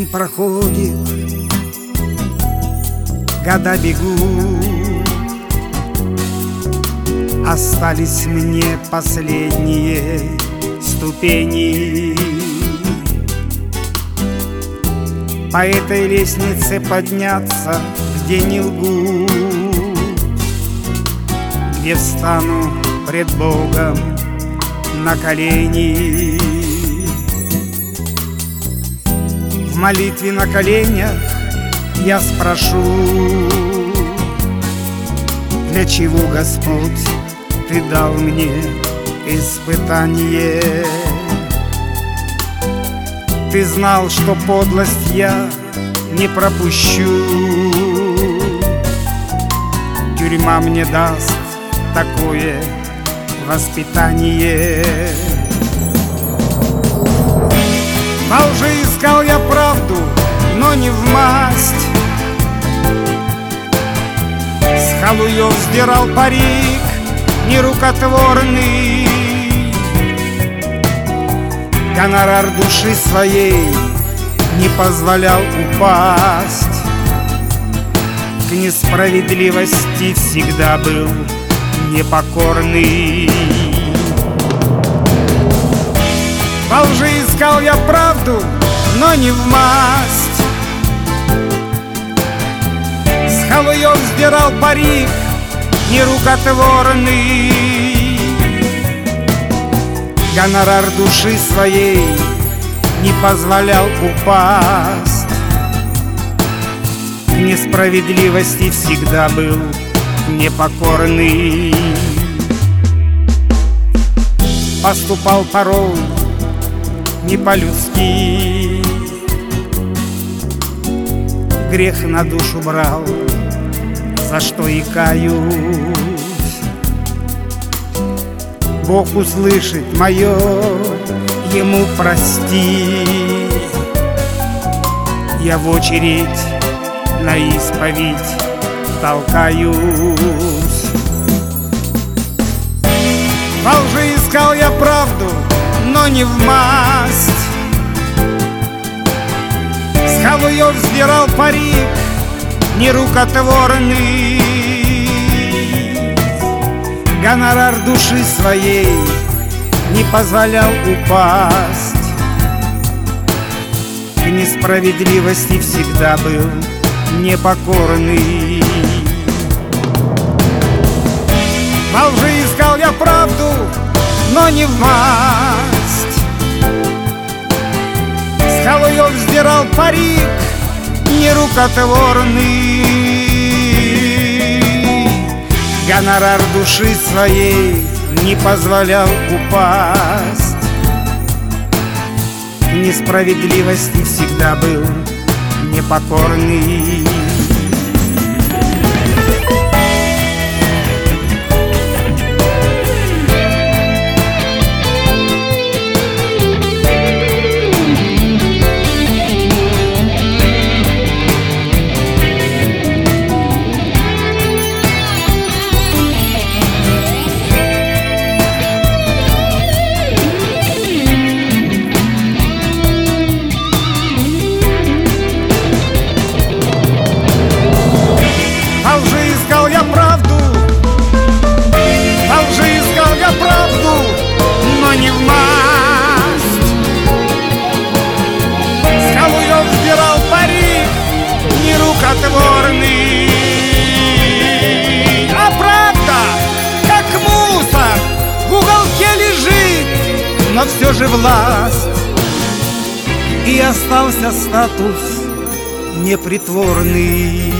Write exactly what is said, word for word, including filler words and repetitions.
проходит, года бегут, остались мне последние ступени. По этой лестнице подняться, где не лгут, где встану пред Богом на колени. В молитве на коленях я спрошу: для чего, Господь, Ты дал мне испытание? Ты знал, что подлость я не пропущу, тюрьма мне даст такое воспитание. Во лжи искал я правду, но не в масть, с халуев сдирал парик нерукотворный. Гонорар души своей не позволял упасть, к несправедливости всегда был непокорный. Во лжи искал я правду, но не в масть, с халуев сдирал парик нерукотворный. Гонорар души своей не позволял упасть, к несправедливости всегда был непокорный. Поступал порой не по-людски, грех на душу брал, за что и каюсь. Бог услышит мое, Ему прости. Я в очередь на исповедь толкаюсь. Во лжи искал я правду, но не в масть, с халуев сдирал парик нерукотворный. Гонорар души своей не позволял упасть, к несправедливости всегда был непокорный. Во лжи искал я правду, но не в масть, с халуев сдирал парик нерукотворный. Гонорар души своей не позволял упасть, к несправедливости всегда был непокорный. А правда, как мусор, в уголке лежит, но все же власть. И остался статус непритворный.